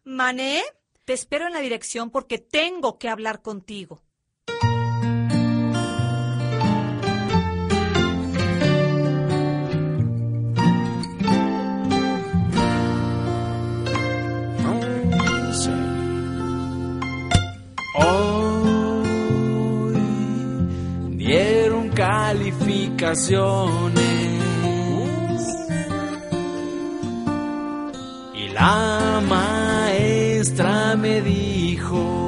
Mané, te espero en la dirección porque tengo que hablar contigo. Hoy dieron calificaciones y la maestra me dijo: